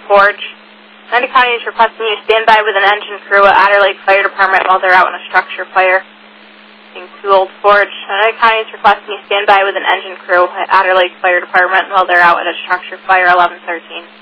Forge. Many County is requesting you stand by with an engine crew at Otter Lake Fire Department while they're out in a structure fire. Being 2 Old Forge. Many County is requesting you stand by with an engine crew at Otter Lake Fire Department while they're out in a structure fire, 1113.